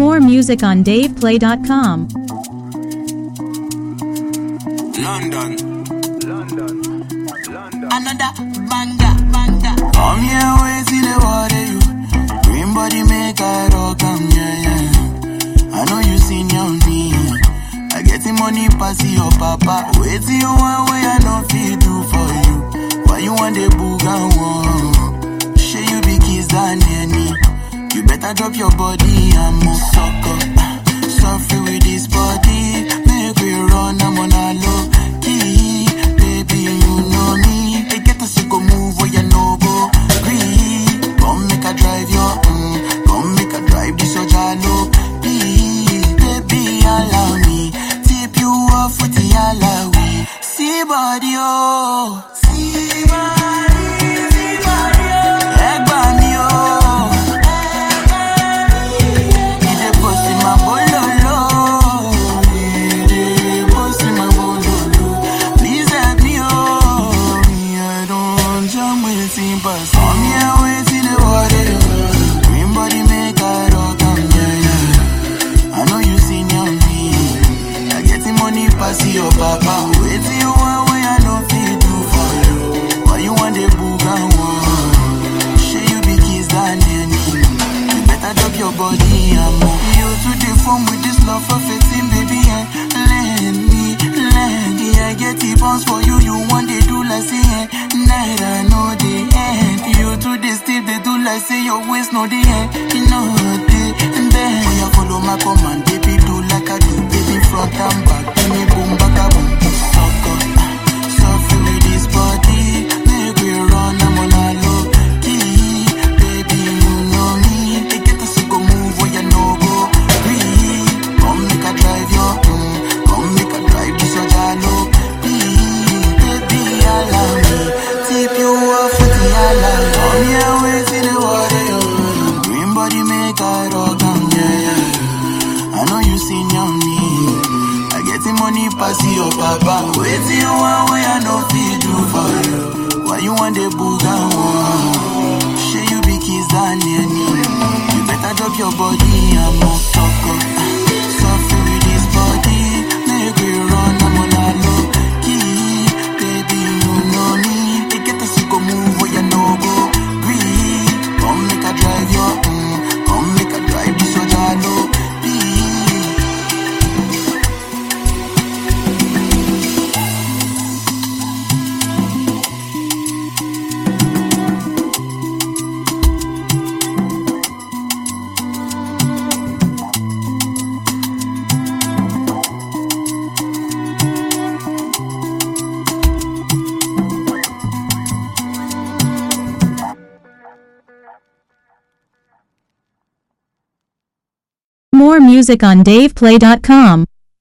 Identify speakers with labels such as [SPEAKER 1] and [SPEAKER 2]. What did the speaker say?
[SPEAKER 1] More music on DavePlay.com.
[SPEAKER 2] London.
[SPEAKER 3] Another banger.
[SPEAKER 2] Come here, wait till the water you. Green body make I rock, yeah. I know you seen your me. I get the money pass your papa. Wait till you want way I know feel do for you. Why you want the booga one? Share you be kiss than any. You better drop your body and move sucker. Suffer with this body. Make we run, I'm on a low key. Baby, you know me. I get to see go move where you know go. Green. Come make a drive your come make a drive this so jalo. Baby, allow me. Tip you off with the alawi. See body, oh. See body, oh. Egg by me, oh. Come here, wait till the water. Green body make I rock, yeah. I know you seen your me. I get the money pass your papa. Wait till you want way I know feel do for you. Why you want the booga one? Share you be kiss than any. You better drop your body and move. You to the phone with this love for 15, baby, and lend me. I get the bounce for you. You want they do like say night I know the end. You to the still they do like say your waist know the end. You know the and then you follow my command, baby do like I do, baby front and back, give me boom back a boom. Sucker, suffer with this body, make we run, I'm on a low key. Baby you know me, they get to see go move where you know go. Breathe, come make a drive your come make a drive this so jalo. Baby allow me, tip you off with the alarm. Come here, wait till the water, yo. Green body make I rock, yeah. I know you seen your me. I get the money pass your papa. Wait till you want way I know feel do for you. Why you want the booga one? Share you be kiss than any. You better drop your body and move sucker. Suffer with this body, make we run, I'm on a low key. Baby, you know me. They get to see go move where you know go. Breathe, come make a drive your come make a drive this so jalo.
[SPEAKER 1] More music on DavePlay.com.